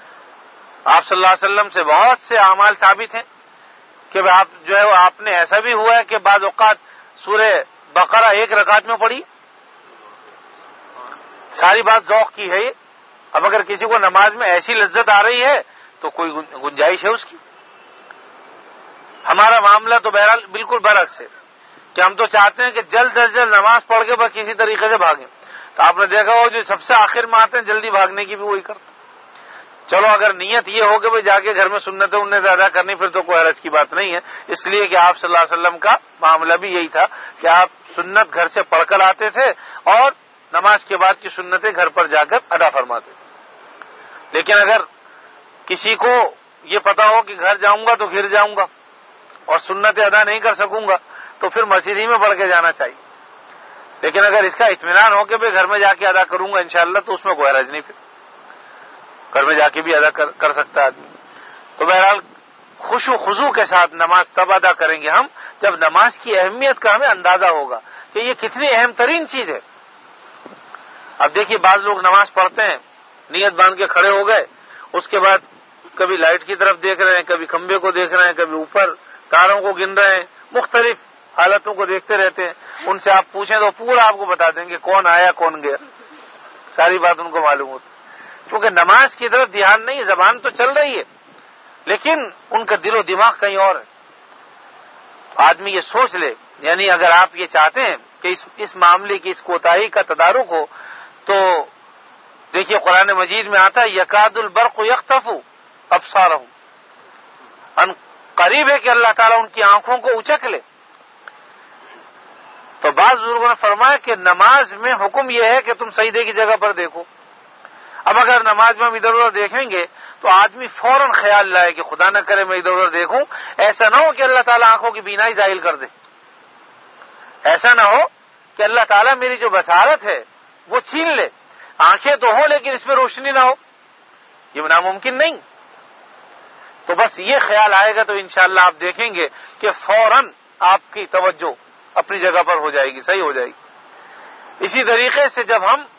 A: آپ صلی اللہ علیہ وسلم سے بہت سے اعمال ثابت ہیں کہ آپ جو ہے وہ آپ نے ایسا بھی ہوا ہے کہ بعض اوقات سورہ بقرہ ایک رکعت میں پڑھی, ساری بات ذوق کی ہے یہ. اب اگر کسی کو نماز میں ایسی لذت آ رہی ہے تو کوئی گنجائش ہے اس کی. ہمارا معاملہ تو بہرحال بالکل برعکس ہے کہ ہم تو چاہتے ہیں کہ جلد از جلد نماز پڑھ کے بس کسی طریقے سے بھاگیں. تو آپ نے دیکھا ہو جو سب سے آخر میں آتے ہیں جلدی بھاگنے کی بھی وہی کرتے. چلو اگر نیت یہ ہو کہ بھائی جا کے گھر میں سنتیں انہیں ادا کرنی پھر تو کوئی حرج کی بات نہیں ہے, اس لیے کہ آپ صلی اللہ علیہ وسلم کا معاملہ بھی یہی تھا کہ آپ سنت گھر سے پڑھ کر آتے تھے اور نماز کے بعد کی سنتیں گھر پر جا کر ادا فرماتے تھے. لیکن اگر کسی کو یہ پتا ہو کہ گھر جاؤں گا تو گر جاؤں گا اور سنتیں ادا نہیں کر سکوں گا تو پھر مسجد ہی میں پڑھ کے جانا چاہیے. لیکن اگر اس کا اطمینان ہو کہ بھائی گھر میں جا کے ادا کروں گا انشاءاللہ تو اس میں کوئی حرج نہیں, پھر گھر میں جا کے بھی ادا کر, کر سکتا ہے آدمی. تو بہرحال خوش و خضوع کے ساتھ نماز تب ادا کریں گے ہم جب نماز کی اہمیت کا ہمیں اندازہ ہوگا کہ یہ کتنی اہم ترین چیز ہے. اب دیکھیے بعض لوگ نماز پڑھتے ہیں, نیت باندھ کے کھڑے ہو گئے, اس کے بعد کبھی لائٹ کی طرف دیکھ رہے ہیں, کبھی کھمبے کو دیکھ رہے ہیں, کبھی اوپر تاروں کو گن رہے ہیں, مختلف حالتوں کو دیکھتے رہتے ہیں. ان سے آپ پوچھیں تو پورا آپ کو بتا دیں گے کون آیا کون گیا, ساری بات ان کو معلوم ہوتی. کیونکہ نماز کی طرف دھیان نہیں, زبان تو چل رہی ہے لیکن ان کا دل و دماغ کہیں اور ہے. آدمی یہ سوچ لے, یعنی اگر آپ یہ چاہتے ہیں کہ اس اس معاملے کی اس کوتاہی کا تدارک ہو تو دیکھیے قرآن مجید میں آتا ہے یکاد البرق یخطف ابصارہم, ان قریب ہے کہ اللہ تعالیٰ ان کی آنکھوں کو اچک لے. تو بعض بزرگوں نے فرمایا کہ نماز میں حکم یہ ہے کہ تم سجدے کی جگہ پر دیکھو. اب اگر نماز میں ہم ادھر ادھر دیکھیں گے تو آدمی فوراً خیال لائے کہ خدا نہ کرے میں ادھر ادھر دیکھوں, ایسا نہ ہو کہ اللہ تعالیٰ آنکھوں کی بینائی ظاہر کر دے, ایسا نہ ہو کہ اللہ تعالیٰ میری جو بصارت ہے وہ چھین لے. آنکھیں تو ہوں لیکن اس میں روشنی نہ ہو, یہ ناممکن نہیں. تو بس یہ خیال آئے گا تو انشاءاللہ آپ دیکھیں گے کہ فوراً آپ کی توجہ اپنی جگہ پر ہو جائے گی, صحیح ہو جائے گی. اسی طریقے سے جب ہم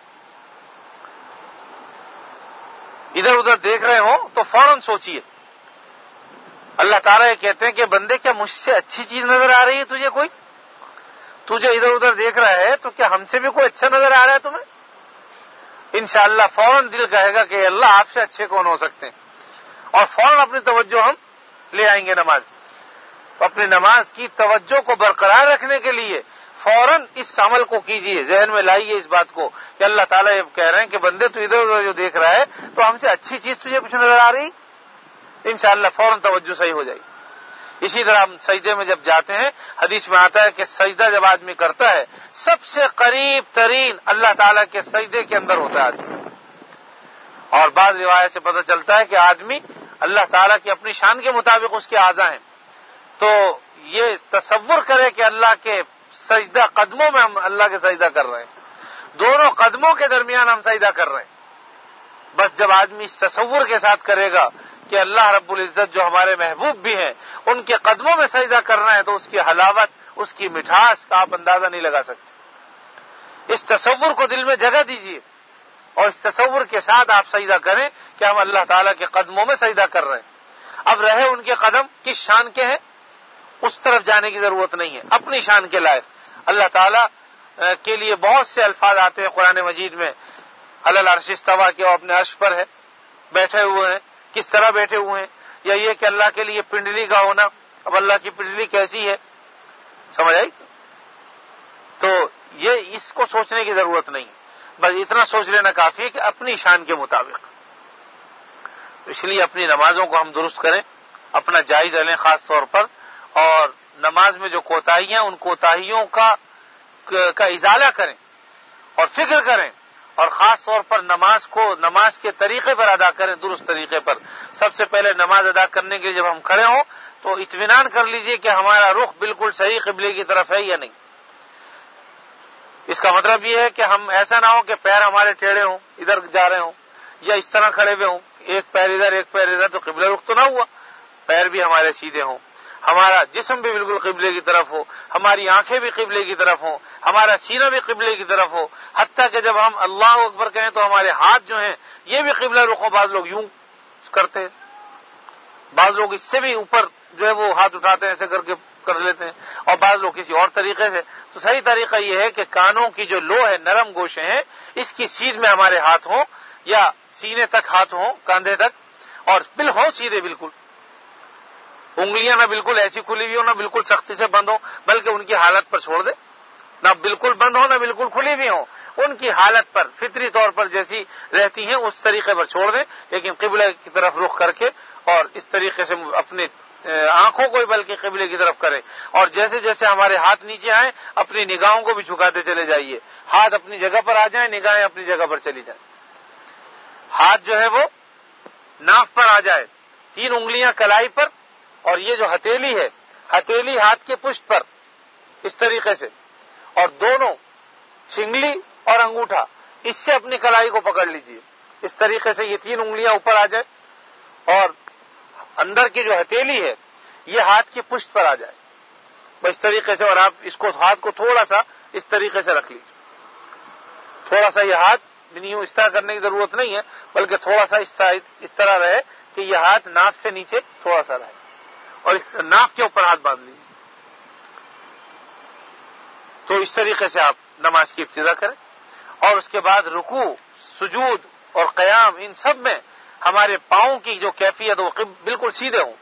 A: ادھر ادھر دیکھ رہے ہوں تو فوراً سوچیے. اللہ تعالیٰ یہ کہتے ہیں کہ بندے کیا مجھ سے اچھی چیز نظر آ رہی ہے تجھے, کوئی تجھے ادھر ادھر دیکھ رہا ہے تو کیا ہم سے بھی کوئی اچھا نظر آ رہا ہے تمہیں؟ انشاءاللہ فوراً دل کہے گا کہ اللہ آپ سے اچھے کون ہو سکتے ہیں, اور فوراً اپنی توجہ ہم لے آئیں گے نماز. تو اپنی نماز کی توجہ کو برقرار رکھنے کے لیے فوراً اس عمل کو کیجیے، ذہن میں لائیے اس بات کو کہ اللہ تعالیٰ یہ کہہ رہے ہیں کہ بندے تو ادھر ادھر جو دیکھ رہا ہے تو ہم سے اچھی چیز تجھے کچھ نظر آ رہی، انشاءاللہ فوراً توجہ صحیح ہو جائے گی۔ اسی طرح ہم سجدے میں جب جاتے ہیں، حدیث میں آتا ہے کہ سجدہ جب آدمی کرتا ہے سب سے قریب ترین اللہ تعالیٰ کے سجدے کے اندر ہوتا ہے آدمی، اور بعض روایت سے پتہ چلتا ہے کہ آدمی اللہ تعالیٰ کی اپنی شان کے مطابق اس کے اعضاء ہیں، تو یہ تصور کرے کہ اللہ کے سجدہ قدموں میں ہم اللہ کے سجدہ کر رہے ہیں، دونوں قدموں کے درمیان ہم سجدہ کر رہے ہیں۔ بس جب آدمی اس تصور کے ساتھ کرے گا کہ اللہ رب العزت جو ہمارے محبوب بھی ہیں ان کے قدموں میں سجدہ کرنا ہے، تو اس کی حلاوت، اس کی مٹھاس کا آپ اندازہ نہیں لگا سکتے۔ اس تصور کو دل میں جگہ دیجیے اور اس تصور کے ساتھ آپ سجدہ کریں کہ ہم اللہ تعالیٰ کے قدموں میں سجدہ کر رہے ہیں۔ اب رہے ان کے قدم کس شان کے ہیں، اس طرف جانے کی ضرورت نہیں ہے، اپنی شان کے لائق اللہ تعالیٰ کے لیے بہت سے الفاظ آتے ہیں قرآن مجید میں، علی العرش استویٰ، کہ وہ اپنے عرش پر ہے، بیٹھے ہوئے ہیں، کس طرح بیٹھے ہوئے ہیں، یا یہ کہ اللہ کے لیے پنڈلی کا ہونا، اب اللہ کی پنڈلی کیسی ہے، سمجھ آئی؟ تو یہ اس کو سوچنے کی ضرورت نہیں، بس اتنا سوچ لینا کافی ہے کہ اپنی شان کے مطابق۔ اس لیے اپنی نمازوں کو ہم درست کریں، اپنا جائزہ لیں خاص طور پر، اور نماز میں جو کوتاہیاں ان کوتاہیوں کا کا ازالہ کریں اور فکر کریں، اور خاص طور پر نماز کو نماز کے طریقے پر ادا کریں، درست طریقے پر۔ سب سے پہلے نماز ادا کرنے کے لیے جب ہم کھڑے ہوں تو اطمینان کر لیجئے کہ ہمارا رخ بالکل صحیح قبلے کی طرف ہے یا نہیں۔ اس کا مطلب یہ ہے کہ ہم ایسا نہ ہو کہ پیر ہمارے ٹیڑھے ہوں، ادھر جا رہے ہوں، یا اس طرح کھڑے ہوئے ہوں، ایک پیر ادھر ایک پیر ادھر، تو قبلہ رخ تو نہ ہوا۔ پیر بھی ہمارے سیدھے ہوں، ہمارا جسم بھی بالکل قبلے کی طرف ہو، ہماری آنکھیں بھی قبلے کی طرف ہوں، ہمارا سینہ بھی قبلے کی طرف ہو، حتیٰ کہ جب ہم اللہ اکبر کہیں تو ہمارے ہاتھ جو ہیں یہ بھی قبلہ رخ ہو۔ بعض لوگ یوں کرتے ہیں، بعض لوگ اس سے بھی اوپر جو ہے وہ ہاتھ اٹھاتے ہیں، ایسے کر کے کر لیتے ہیں، اور بعض لوگ کسی اور طریقے سے۔ تو صحیح طریقہ یہ ہے کہ کانوں کی جو لو ہے، نرم گوشے ہیں، اس کی سیدھ میں ہمارے ہاتھ ہوں، یا سینے تک ہاتھ ہوں، کاندھے تک، اور بل ہوں سیدھے بالکل، انگلیاں نہ بالکل ایسی کھلی ہوئی ہو، نہ بالکل سختی سے بند ہو، بلکہ ان کی حالت پر چھوڑ دے، نہ بالکل بند ہو نہ بالکل کھلی ہوئی ہو، ان کی حالت پر فطری طور پر جیسی رہتی ہیں اس طریقے پر چھوڑ دیں، لیکن قبلہ کی طرف رخ کر کے، اور اس طریقے سے اپنی آنکھوں کو بلکہ قبلے کی طرف کریں، اور جیسے جیسے ہمارے ہاتھ نیچے آئیں اپنی نگاہوں کو بھی جھکاتے چلے جائیے، ہاتھ اپنی جگہ پر آ جائیں، نگاہیں اپنی جگہ پر چلی جائیں، ہاتھ جو ہے وہ ناف پر آ جائے، تین انگلیاں کلائی پر، اور یہ جو ہتھیلی ہے ہتھیلی ہاتھ کے پشت پر اس طریقے سے، اور دونوں چنگلی اور انگوٹھا اس سے اپنی کلائی کو پکڑ لیجئے، اس طریقے سے یہ تین انگلیاں اوپر آ جائیں، اور اندر کی جو ہتھیلی ہے یہ ہاتھ کی پشت پر آ جائے، بس اس طریقے سے، اور آپ اس کو ہاتھ کو تھوڑا سا اس طریقے سے رکھ لیجیے، تھوڑا سا یہ ہاتھ نہیں اس طرح کرنے کی ضرورت نہیں ہے، بلکہ تھوڑا سا اس طرح رہے کہ یہ ہاتھ ناف سے نیچے تھوڑا سا رہے، اور اس ناف کے اوپر ہاتھ باندھ لیجیے۔ تو اس طریقے سے آپ نماز کی ابتدا کریں، اور اس کے بعد رکوع، سجود اور قیام، ان سب میں ہمارے پاؤں کی جو کیفیت وہ بالکل سیدھے ہوں،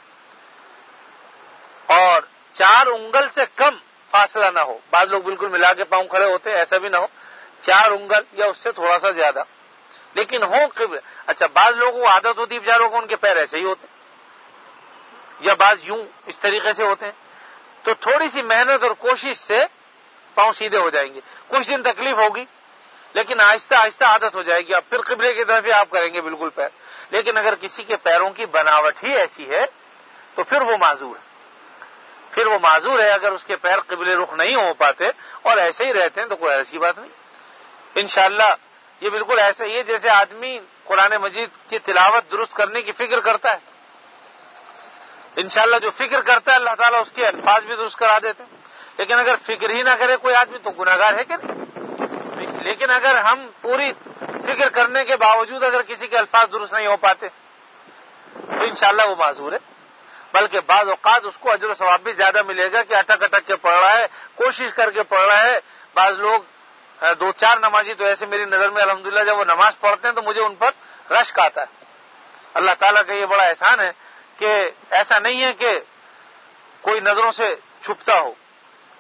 A: اور چار انگل سے کم فاصلہ نہ ہو۔ بعض لوگ بالکل ملا کے پاؤں کھڑے ہوتے ہیں، ایسا بھی نہ ہو، چار انگل یا اس سے تھوڑا سا زیادہ، لیکن ہو قبل۔ اچھا، بعض لوگوں کو عادت ہوتی ہے بیچاروں کو، ان کے پیر ایسے ہی ہوتے ہیں، یا بعض یوں اس طریقے سے ہوتے ہیں، تو تھوڑی سی محنت اور کوشش سے پاؤں سیدھے ہو جائیں گے۔ کچھ دن تکلیف ہوگی، لیکن آہستہ آہستہ عادت ہو جائے گی، آپ پھر قبلے کی طرف ہی آپ کریں گے بالکل پیر۔ لیکن اگر کسی کے پیروں کی بناوٹ ہی ایسی ہے تو پھر وہ معذور ہے، پھر وہ معذور ہے اگر اس کے پیر قبلے رخ نہیں ہو پاتے اور ایسے ہی رہتے ہیں تو کوئی حرج کی بات نہیں۔ انشاءاللہ یہ بالکل ایسے ہی ہے جیسے آدمی قرآن مجید کی تلاوت درست کرنے کی فکر کرتا ہے، انشاءاللہ جو فکر کرتا ہے اللہ تعالیٰ اس کے الفاظ بھی درست کرا دیتے ہیں۔ لیکن اگر فکر ہی نہ کرے کوئی آدمی تو گناہگار ہے کہ نہیں؟ لیکن اگر ہم پوری فکر کرنے کے باوجود اگر کسی کے الفاظ درست نہیں ہو پاتے تو انشاءاللہ وہ معذور ہے، بلکہ بعض اوقات اس کو اجر و ثواب بھی زیادہ ملے گا کہ اٹک اٹک کے پڑھ رہا ہے، کوشش کر کے پڑھ رہا ہے۔ بعض لوگ دو چار نمازی تو ایسے میری نظر میں الحمدللہ جب وہ نماز پڑھتے ہیں تو مجھے ان پر رشک آتا ہے۔ اللہ تعالیٰ کا یہ بڑا احسان ہے کہ ایسا نہیں ہے کہ کوئی نظروں سے چھپتا ہو،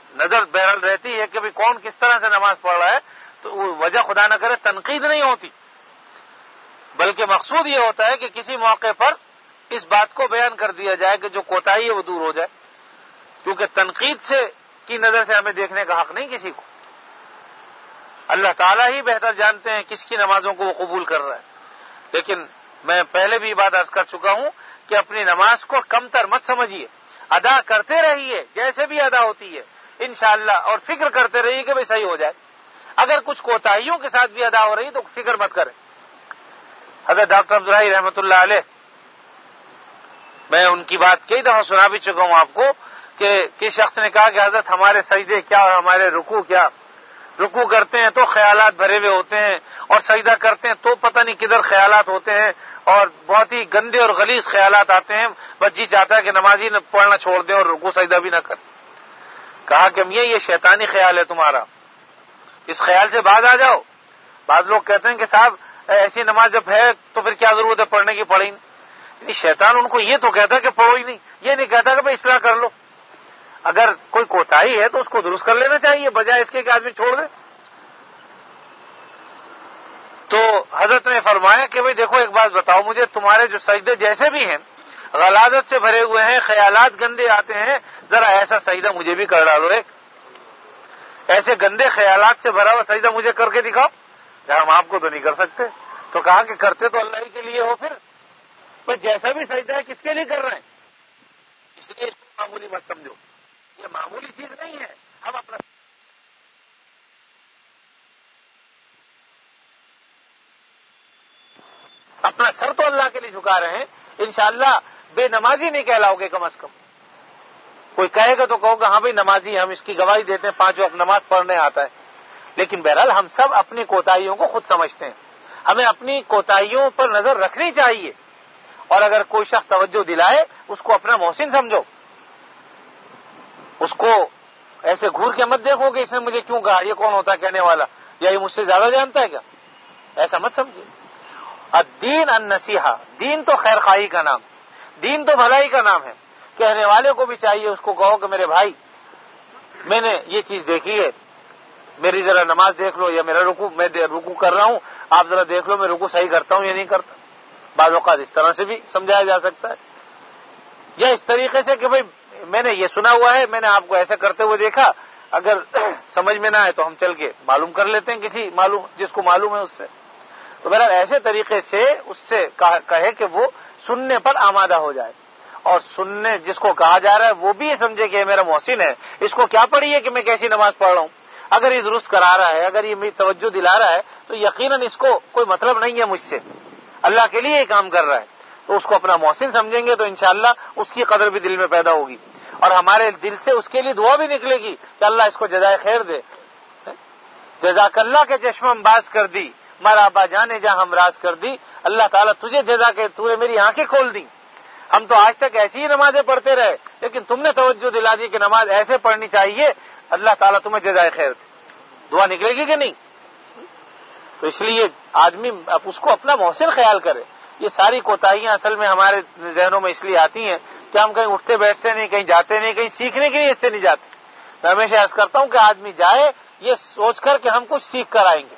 A: نظر بہرحال رہتی ہے کہ بھی کون کس طرح سے نماز پڑھ رہا ہے، تو وہ وجہ خدا نہ کرے تنقید نہیں ہوتی، بلکہ مقصود یہ ہوتا ہے کہ کسی موقع پر اس بات کو بیان کر دیا جائے کہ جو کوتاہی ہے وہ دور ہو جائے، کیونکہ تنقید سے کی نظر سے ہمیں دیکھنے کا حق نہیں کسی کو. اللہ تعالیٰ ہی بہتر جانتے ہیں کس کی نمازوں کو وہ قبول کر رہا ہے. لیکن میں پہلے بھی بات عرض کر چکا ہوں کہ اپنی نماز کو کم تر مت سمجھیے، ادا کرتے رہیے جیسے بھی ادا ہوتی ہے انشاءاللہ، اور فکر کرتے رہیے کہ بھئی صحیح ہو جائے. اگر کچھ کوتاہیوں کے ساتھ بھی ادا ہو رہی تو فکر مت کریں. حضرت ڈاکٹر عبداللہ رحمۃ اللہ علیہ، میں ان کی بات کئی دفعہ سنا بھی چکا ہوں آپ کو کہ کس شخص نے کہا کہ حضرت ہمارے سجدے کیا اور ہمارے رکوع کیا، رکوع کرتے ہیں تو خیالات بھرے ہوئے ہوتے ہیں، اور سجدہ کرتے ہیں تو پتہ نہیں کدھر خیالات ہوتے ہیں، اور بہت ہی گندے اور غلیظ خیالات آتے ہیں، بس جی چاہتا ہے کہ نمازی نہ پڑھنا چھوڑ دیں اور رکوع سجدہ بھی نہ کریں. کہا کہ میاں یہ شیطانی خیال ہے تمہارا، اس خیال سے باز آ جاؤ. بعض لوگ کہتے ہیں کہ صاحب ایسی نماز جب ہے تو پھر کیا ضرورت ہے پڑھنے کی، پڑھی نہیں. شیطان ان کو یہ تو کہتا ہے کہ پڑھو ہی نہیں، یہ نہیں کہتا کہ بھائی اصلاح کر لو. اگر کوئی کوتاہی ہے تو اس کو درست کر لینا چاہیے بجائے اس کے کہ آدمی چھوڑ دے. تو حضرت نے فرمایا کہ بھئی دیکھو ایک بات بتاؤ مجھے، تمہارے جو سجدے جیسے بھی ہیں غلاظت سے بھرے ہوئے ہیں، خیالات گندے آتے ہیں، ذرا ایسا سجدہ مجھے بھی کر ڈالو، ایک ایسے گندے خیالات سے بھرا ہوا سجدہ مجھے کر کے دکھاؤ. ہم آپ کو تو نہیں کر سکتے. تو کہا کہ کرتے تو اللہ ہی کے لیے ہو، پھر بس جیسا بھی سجدہ ہے کس کے لیے کر رہے ہیں، اس لیے اس کو معمولی مت سمجھو، یہ معمولی چیز نہیں ہے. ہم اپنا اپنا سر تو اللہ کے لیے جھکا رہے ہیں، انشاءاللہ بے نمازی نہیں کہلاؤ گے کم از کم. کوئی کہے گا تو کہو گا ہاں بھائی نمازی، ہم اس کی گواہی دیتے ہیں، پانچ وقت نماز پڑھنے آتا ہے. لیکن بہرحال ہم سب اپنی کوتاہیوں کو خود سمجھتے ہیں، ہمیں اپنی کوتاہیوں پر نظر رکھنی چاہیے. اور اگر کوئی شخص توجہ دلائے اس کو اپنا محسن سمجھو، اس کو ایسے گھور کے مت دیکھو کہ اس نے مجھے کیوں کہا، یہ کون ہوتا ہے کہنے والا، یا یہ مجھ سے زیادہ جانتا ہے کیا، ایسا مت سمجھے. الدین النصیحہ، دین تو خیر خواہی کا نام، دین تو بھلائی کا نام ہے. کہنے والے کو بھی چاہیے اس کو کہو کہ میرے بھائی میں نے یہ چیز دیکھی ہے، میری ذرا نماز دیکھ لو، یا میرا رکوع میں رکوع کر رہا ہوں آپ ذرا دیکھ لو میں رکوع صحیح کرتا ہوں یا نہیں کرتا. بعض اوقات اس طرح سے بھی سمجھایا جا سکتا ہے، یا اس طریقے سے کہ بھئی میں نے یہ سنا ہوا ہے، میں نے آپ کو ایسا کرتے ہوئے دیکھا، اگر سمجھ میں نہ آئے تو ہم چل کے معلوم کر لیتے ہیں کسی معلوم جس کو معلوم ہے اس سے. تو بہرحال ایسے طریقے سے اس سے کہے کہ وہ سننے پر آمادہ ہو جائے، اور سننے جس کو کہا جا رہا ہے وہ بھی یہ سمجھے کہ یہ میرا محسن ہے، اس کو کیا پڑی ہے کہ میں کیسی نماز پڑھ رہا ہوں. اگر یہ درست کرا رہا ہے، اگر یہ میری توجہ دلا رہا ہے تو یقیناً اس کو کوئی مطلب نہیں ہے مجھ سے، اللہ کے لیے یہ کام کر رہا ہے. تو اس کو اپنا محسن سمجھیں گے تو انشاءاللہ اس کی قدر بھی دل میں پیدا ہوگی، اور ہمارے دل سے اس کے لیے دعا بھی نکلے گی کہ اللہ اس کو جزائے خیر دے. جزاک اللہ کے چشمم باز کر دی، مارا ابا جانے جہاں ہم راز کر دی. اللہ تعالیٰ تجھے جزا کے، تو نے میری آنکھیں کھول دی. ہم تو آج تک ایسی ہی نمازیں پڑھتے رہے، لیکن تم نے توجہ دلا دی کہ نماز ایسے پڑھنی چاہیے، اللہ تعالیٰ تمہیں جزائے خیر دے. دعا نکلے گی کہ نہیں؟ تو اس لیے آدمی اب اس کو اپنا محسن خیال کرے. یہ ساری کوتاہیاں اصل میں ہمارے ذہنوں میں اس لیے آتی ہیں کہ ہم کہیں اٹھتے بیٹھتے نہیں، کہیں جاتے نہیں، کہیں سیکھنے کے لیے اس سے نہیں جاتے. میں ہمیشہ عرض کرتا ہوں کہ آدمی جائے یہ سوچ کر کہ ہم کچھ سیکھ کر آئیں گے.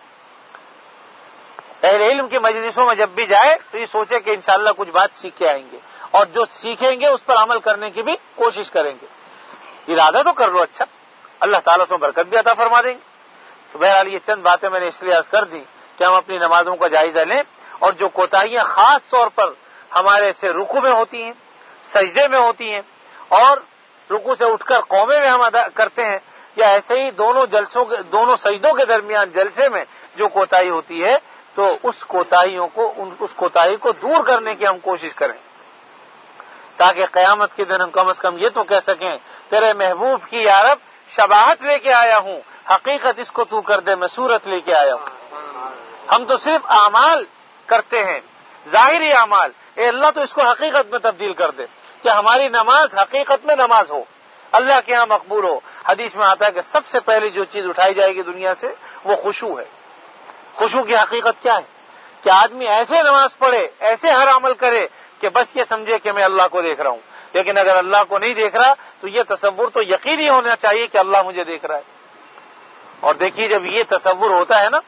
A: اہل علم کی مجلسوں میں جب بھی جائے تو یہ سوچے کہ انشاءاللہ کچھ بات سیکھ کے آئیں گے، اور جو سیکھیں گے اس پر عمل کرنے کی بھی کوشش کریں گے. ارادہ تو کر لو اچھا، اللہ تعالیٰ سے برکت بھی عطا فرما دیں گے. تو بہرحال یہ چند باتیں میں نے اس لیے عرض کر دی کہ ہم اپنی نمازوں کا جائزہ لیں، اور جو کوتاہیاں خاص طور پر ہمارے سے رکوع میں ہوتی ہیں، سجدے میں ہوتی ہیں، اور رکوع سے اٹھ کر قومے میں ہم ادا کرتے ہیں، یا ایسے ہی دونوں جلسوں کے دونوں سجدوں کے درمیان جلسے میں جو کوتاہی ہوتی ہے، تو اس کوتاہیوں کو اس کوتاہی کو دور کرنے کی ہم کوشش کریں، تاکہ قیامت کے دن ہم کم از کم یہ تو کہہ سکیں تیرے محبوب کی یا رب شباہت لے کے آیا ہوں، حقیقت اس کو تو کر دے میں صورت لے کے آیا ہوں. ہم تو صرف اعمال کرتے ہیں، ظاہری اعمال، اے اللہ تو اس کو حقیقت میں تبدیل کر دے کہ ہماری نماز حقیقت میں نماز ہو، اللہ کے ہاں مقبول ہو. حدیث میں آتا ہے کہ سب سے پہلی جو چیز اٹھائی جائے گی دنیا سے وہ خشوع ہے. خشوع کی حقیقت کیا ہے؟ کہ آدمی ایسے نماز پڑھے، ایسے ہر عمل کرے کہ بس یہ سمجھے کہ میں اللہ کو دیکھ رہا ہوں. لیکن اگر اللہ کو نہیں دیکھ رہا تو یہ تصور تو یقینی ہونا چاہیے کہ اللہ مجھے دیکھ رہا ہے. اور دیکھیے جب یہ تصور ہوتا ہے نا،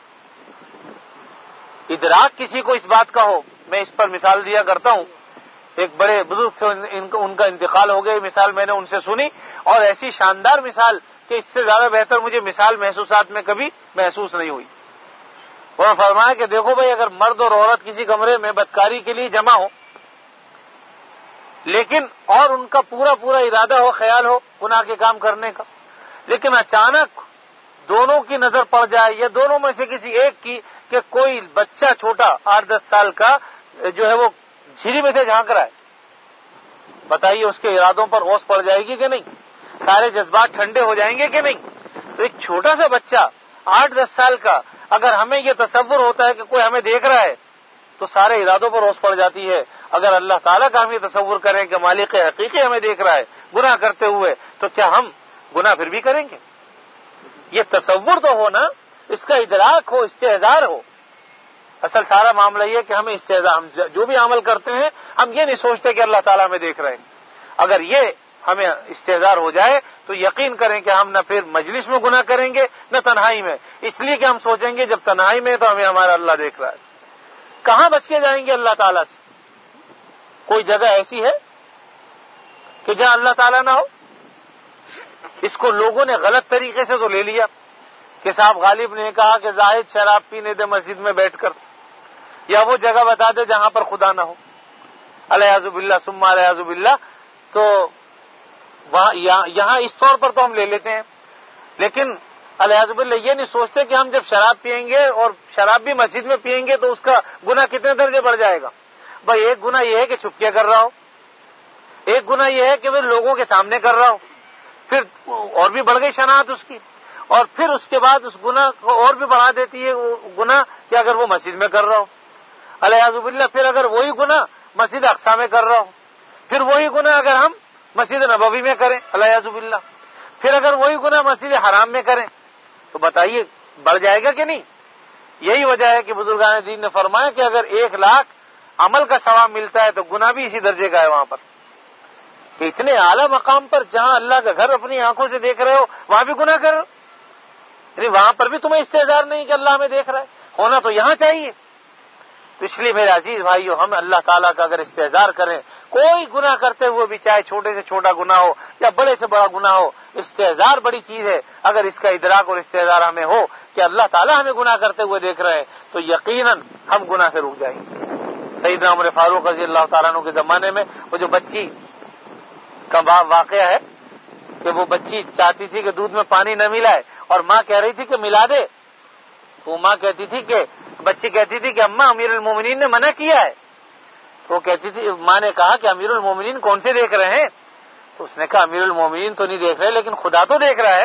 A: ادراک کسی کو اس بات کا ہو، میں اس پر مثال دیا کرتا ہوں، ایک بڑے بزرگ سے ان کا انتقال ہو گیا، مثال میں نے ان سے سنی، اور ایسی شاندار مثال کہ اس سے زیادہ بہتر مجھے مثال محسوسات میں کبھی محسوس نہیں ہوئی. انہوں نے فرمایا کہ دیکھو بھائی، اگر مرد اور عورت کسی کمرے میں بدکاری کے لیے جمع ہو، لیکن اور ان کا پورا پورا ارادہ ہو، خیال ہو گناہ کے کام کرنے کا، لیکن اچانک دونوں کی نظر پڑ جائے یا دونوں میں سے کسی ایک کی کہ کوئی بچہ چھوٹا آٹھ دس سال کا جو ہے وہ جھیری میں سے جھانک رہا ہے، بتائیے اس کے ارادوں پر اوس پڑ جائے گی کہ نہیں؟ سارے جذبات ٹھنڈے ہو جائیں گے کہ نہیں؟ تو ایک چھوٹا سا بچہ آٹھ دس سال کا، اگر ہمیں یہ تصور ہوتا ہے کہ کوئی ہمیں دیکھ رہا ہے تو سارے ارادوں پر اوس پڑ جاتی ہے. اگر اللہ تعالیٰ کا ہم یہ تصور کریں کہ مالک حقیقی ہمیں دیکھ رہا ہے گناہ کرتے ہوئے، تو کیا ہم گناہ پھر بھی کریں گے؟ یہ تصور تو ہو نا، اس کا ادراک ہو، استحضار ہو. اصل سارا معاملہ یہ کہ ہمیں استحضار، ہم جو بھی عمل کرتے ہیں ہم یہ نہیں سوچتے کہ اللہ تعالیٰ ہمیں دیکھ رہے ہیں. اگر یہ ہمیں استحضار ہو جائے تو یقین کریں کہ ہم نہ پھر مجلس میں گناہ کریں گے نہ تنہائی میں، اس لیے کہ ہم سوچیں گے جب تنہائی میں تو ہمیں ہمارا اللہ دیکھ رہا ہے. کہاں بچ کے جائیں گے اللہ تعالیٰ سے؟ کوئی جگہ ایسی ہے کہ جہاں اللہ تعالیٰ نہ ہو؟ اس کو لوگوں نے غلط طریقے سے تو لے لیا کہ صاحب غالب نے کہا کہ زاہد شراب پینے دے مسجد میں بیٹھ کر، یا وہ جگہ بتا دے جہاں پر خدا نہ ہو، الیاذ باللہ ثم الیاذ باللہ. تو وہاں یہاں اس طور پر تو ہم لے لیتے ہیں، لیکن الیاذ باللہ یہ نہیں سوچتے کہ ہم جب شراب پئیں گے اور شراب بھی مسجد میں پئیں گے تو اس کا گناہ کتنے درجے بڑھ جائے گا. بھائی ایک گناہ یہ ہے کہ چھپ کے کر رہا ہو، ایک گناہ یہ ہے کہ وہ لوگوں کے سامنے کر رہا ہو، پھر اور بھی بڑھ گئی شناعت اس کی، اور پھر اس کے بعد اس گناہ کو اور بھی بڑھا دیتی ہے وہ گناہ کہ اگر وہ مسجد میں کر رہا ہو الیاذ باللہ، پھر اگر وہی گناہ مسجد اقصی میں کر رہا ہو، پھر وہی گناہ اگر ہم مسجد نبوی میں کریں الیاذ باللہ، پھر اگر وہی گناہ مسجد حرام میں کریں، تو بتائیے بڑھ جائے گا کہ نہیں؟ یہی وجہ ہے کہ بزرگان دین نے فرمایا کہ اگر ایک لاکھ عمل کا ثواب ملتا ہے تو گناہ بھی اسی درجے کا ہے وہاں پر، کہ اتنے اعلیٰ مقام پر جہاں اللہ کا گھر اپنی آنکھوں سے دیکھ رہے ہو وہاں بھی گناہ کر رہے ہو، یعنی وہاں پر بھی تمہیں استحضار نہیں کہ اللہ ہمیں دیکھ رہا ہے، ہونا تو یہاں چاہیے. تو اس لیے میرے عزیز بھائیو، ہم اللہ تعالیٰ کا اگر استحضار کریں، کوئی گناہ کرتے ہوئے بھی، چاہے چھوٹے سے چھوٹا گناہ ہو یا بڑے سے بڑا گناہ ہو، استحضار بڑی چیز ہے. اگر اس کا ادراک اور استحضار ہمیں ہو کہ اللہ تعالیٰ ہمیں گناہ کرتے ہوئے دیکھ رہے ہیں تو یقیناً ہم گناہ سے رک جائیں گے. سیدنا عمر فاروق رضی اللہ تعالیٰ عنہ کے زمانے میں وہ جو بچی کا واقعہ ہے کہ وہ بچی چاہتی تھی کہ دودھ میں پانی نہ ملائے اور ماں کہہ رہی تھی کہ ملا دے، تو ماں کہتی تھی کہ بچی کہتی تھی کہ اماں امیر المومنین نے منع کیا ہے. تو وہ کہتی تھی، ماں نے کہا کہ امیر المومنین کون سے دیکھ رہے ہیں؟ تو اس نے کہا امیر المومنین تو نہیں دیکھ رہے لیکن خدا تو دیکھ رہا ہے.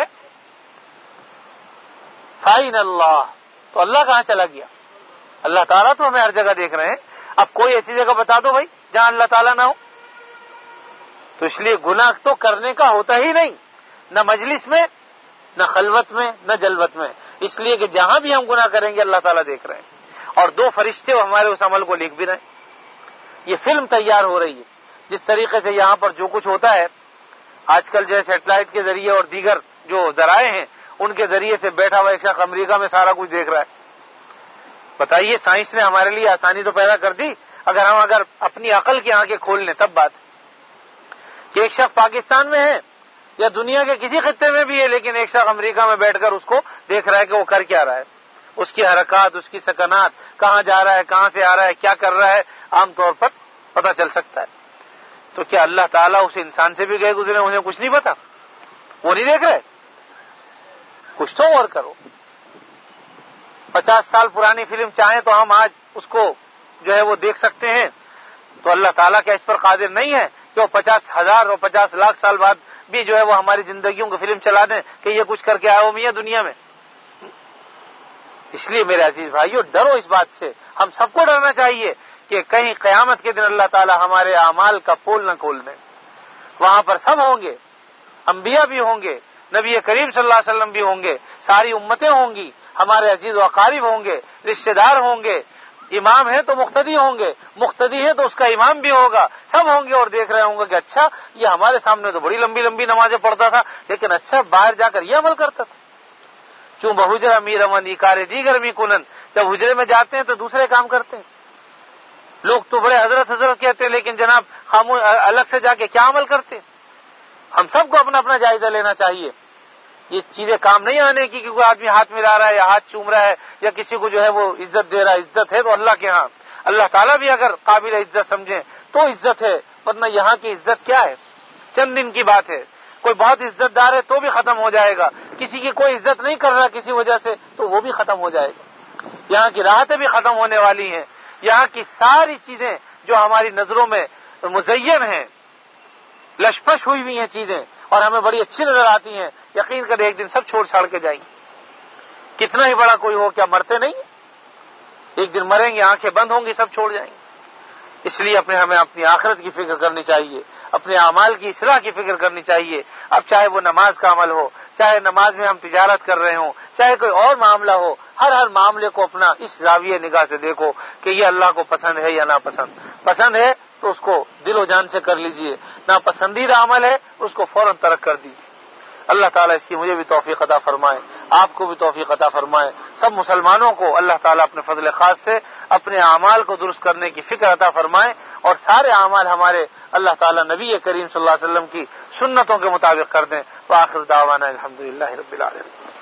A: فائن اللہ، تو اللہ کہاں چلا گیا؟ اللہ تعالیٰ تو ہمیں ہر جگہ دیکھ رہے ہیں. اب کوئی ایسی جگہ بتا دو بھائی جہاں اللہ تعالیٰ نہ ہو. تو اس لیے گناہ تو کرنے کا ہوتا ہی نہیں، نہ مجلس میں نہ خلوت میں نہ جلوت میں، اس لیے کہ جہاں بھی ہم گناہ کریں گے اللہ تعالیٰ دیکھ رہے ہیں، اور دو فرشتے ہمارے اس عمل کو لکھ بھی رہے ہیں. یہ فلم تیار ہو رہی ہے. جس طریقے سے یہاں پر جو کچھ ہوتا ہے آج کل، جو ہے سیٹلائٹ کے ذریعے اور دیگر جو ذرائع ہیں ان کے ذریعے سے بیٹھا ہوا ایک شخص امریکہ میں سارا کچھ دیکھ رہا ہے. بتائیے سائنس نے ہمارے لیے آسانی تو پیدا کر دی، اگر ہم اگر اپنی عقل کی آنکھیں کھول لیں تب بات کہ ایک شخص پاکستان میں ہے یا دنیا کے کسی خطے میں بھی ہے، لیکن ایک شخص امریکہ میں بیٹھ کر اس کو دیکھ رہا ہے کہ وہ کر کیا رہا ہے، اس کی حرکات، اس کی سکنات، کہاں جا رہا ہے، کہاں سے آ رہا ہے، کیا کر رہا ہے، عام طور پر پتہ چل سکتا ہے. تو کیا اللہ تعالیٰ اس انسان سے بھی گئے گزرے انہیں کچھ نہیں پتا؟ وہ نہیں دیکھ رہے؟ کچھ تو غور کرو. پچاس سال پرانی فلم چاہیں تو ہم آج اس کو جو ہے وہ دیکھ سکتے ہیں، تو اللہ تعالیٰ کیا اس پر قادر نہیں ہے کہ وہ پچاس ہزار اور پچاس لاکھ سال بعد بھی جو ہے وہ ہماری زندگیوں کی فلم چلا دیں کہ یہ کچھ کر کے آئے ہو میاں دنیا میں؟ اس لیے میرے عزیز بھائیو، ڈرو اس بات سے. ہم سب کو ڈرنا چاہیے کہ کہیں قیامت کے دن اللہ تعالیٰ ہمارے اعمال کا پول نہ کھول دیں. وہاں پر سب ہوں گے، انبیاء بھی ہوں گے، نبی کریم صلی اللہ علیہ وسلم بھی ہوں گے، ساری امتیں ہوں گی، ہمارے عزیز و اقارب ہوں گے، رشتہ دار ہوں گے، امام ہے تو مقتدی ہوں گے، مقتدی ہے تو اس کا امام بھی ہوگا، سب ہوں گے اور دیکھ رہے ہوں گے کہ اچھا یہ ہمارے سامنے تو بڑی لمبی لمبی نمازیں پڑھتا تھا، لیکن اچھا باہر جا کر یہ عمل کرتا تھا۔ چوں بہجرا می روانی کارے دیگر می کنن، جب حجرے میں جاتے ہیں تو دوسرے کام کرتے ہیں۔ لوگ تو بڑے حضرت حضرت کہتے ہیں، لیکن جناب خاموش الگ سے جا کے کیا عمل کرتے ہیں؟ ہم سب کو اپنا اپنا جائزہ لینا چاہیے۔ یہ چیزیں کام نہیں آنے کی کہ کوئی آدمی ہاتھ ملا رہا ہے یا ہاتھ چوم رہا ہے یا کسی کو جو ہے وہ عزت دے رہا ہے۔ عزت ہے تو اللہ کے ہاں، اللہ تعالیٰ بھی اگر قابل عزت سمجھیں تو عزت ہے، ورنہ یہاں کی عزت کیا ہے؟ چند دن کی بات ہے۔ کوئی بہت عزت دار ہے تو بھی ختم ہو جائے گا، کسی کی کوئی عزت نہیں کر رہا کسی وجہ سے تو وہ بھی ختم ہو جائے گا۔ یہاں کی راحتیں بھی ختم ہونے والی ہیں، یہاں کی ساری چیزیں جو ہماری نظروں میں مزین ہیں، لشپش ہوئی ہوئی ہیں چیزیں اور ہمیں بڑی اچھی نظر آتی ہیں، یقین کر ایک دن سب چھوڑ چھاڑ کے جائیں گے۔ کتنا ہی بڑا کوئی ہو، کیا مرتے نہیں؟ ایک دن مریں گے، آنکھیں بند ہوں گی، سب چھوڑ جائیں گے۔ اس لیے اپنے ہمیں اپنی آخرت کی فکر کرنی چاہیے، اپنے اعمال کی اصلاح کی فکر کرنی چاہیے۔ اب چاہے وہ نماز کا عمل ہو، چاہے نماز میں ہم تجارت کر رہے ہوں، چاہے کوئی اور معاملہ ہو، ہر ہر معاملے کو اپنا اس زاویہ نگاہ سے دیکھو کہ یہ اللہ کو پسند ہے یا ناپسند۔ پسند ہے تو اس کو دل و جان سے کر لیجئے، ناپسندیدہ عمل ہے اس کو فوراً ترک کر دیجیے۔ اللہ تعالیٰ اس کی مجھے بھی توفیق عطا فرمائے، آپ کو بھی توفیق عطا فرمائے، سب مسلمانوں کو اللہ تعالیٰ اپنے فضل خاص سے اپنے اعمال کو درست کرنے کی فکر عطا فرمائے اور سارے اعمال ہمارے اللہ تعالیٰ نبی کریم صلی اللہ علیہ وسلم کی سنتوں کے مطابق کر دیں۔ وآخر دعوانا الحمدللہ رب العالمین۔